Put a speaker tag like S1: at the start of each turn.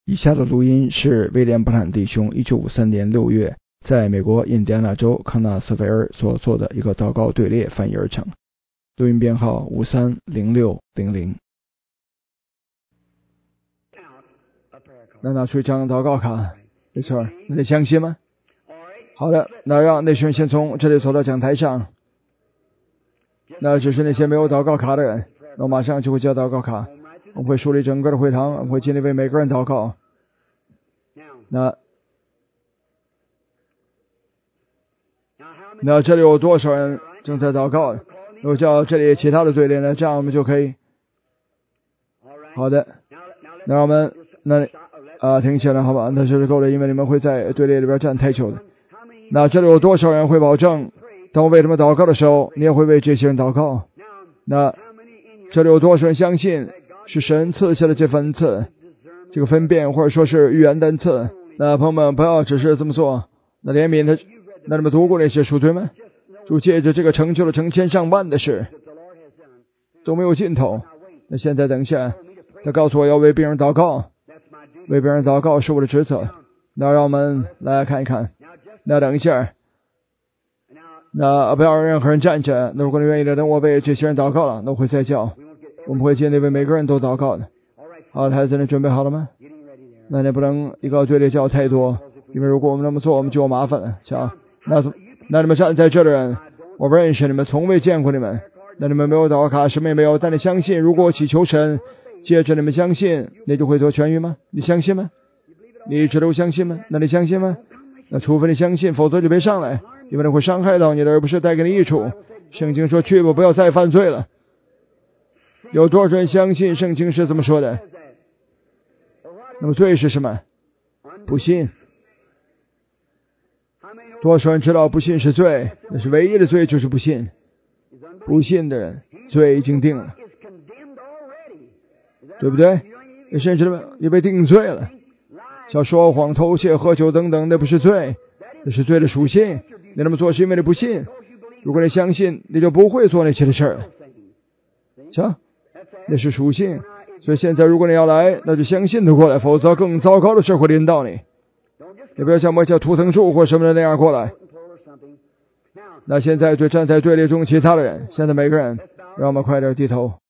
S1: 以下的录音是威廉·布坦弟兄1953年6月在美国印第安纳州康纳斯维尔所做的一个祷告队列翻译而成，录音编号530600。那拿出一张祷告卡，没错，那你相信吗？好的，那让那群人先从这里走到讲台上。那只是那些没有祷告卡的人，我马上就会交祷告卡。我们会梳理整个的会堂，我们会尽力为每个人祷告。那这里有多少人正在祷告？我叫这里其他的队列呢，这样我们就可以。好的，那我们停下来好吧？那就是够了，因为你们会在队列里边站太久的。那这里有多少人会保证，当我为他们祷告的时候，你也会为这些人祷告？那这里有多少人相信是神赐下的这份赐，这个分辨或者说是预言的恩赐？那朋友们不要只是这么做。那怜悯他，那你们读过那些书对吗？主借着这个成就了成千上万的事，都没有尽头。那现在等一下，他告诉我要为病人祷告，为病人祷告是我的职责。那让我们来看一看。那等一下，那不要让任何人站着。那如果你愿意的，等我为这些人祷告了，那我会再叫。我们会尽力为每个人都祷告的。好的，孩子，你准备好了吗？那你不能一个队列叫太多，因为如果我们那么做，我们就有麻烦了。瞧，那你们站在这的人，我不认识你们，从未见过你们。那你们没有祷告卡，什么也没有，但你相信，如果祈求神，接着你们相信，你就会得痊愈吗？你相信吗？你一直都相信吗？那你相信吗？那除非你相信，否则就别上来，因为那会伤害到你的，而不是带给你益处。圣经说去吧，不要再犯罪了。有多少人相信圣经是这么说的？那么罪是什么？不信。多少人知道不信是罪？那是唯一的罪，就是不信。不信的人，罪已经定了，对不对？你甚至也被定罪了。像说谎、偷窃、喝酒等等，那不是罪，那是罪的属性。你那么做是因为你不信。如果你相信，你就不会做那些的事了。瞧，那是属性。所以现在如果你要来，那就相信的过来，否则更糟糕的事会临到你。你不要像图腾树或什么的那样过来。那现在对站在队列中其他的人，现在每个人让我们快点低头。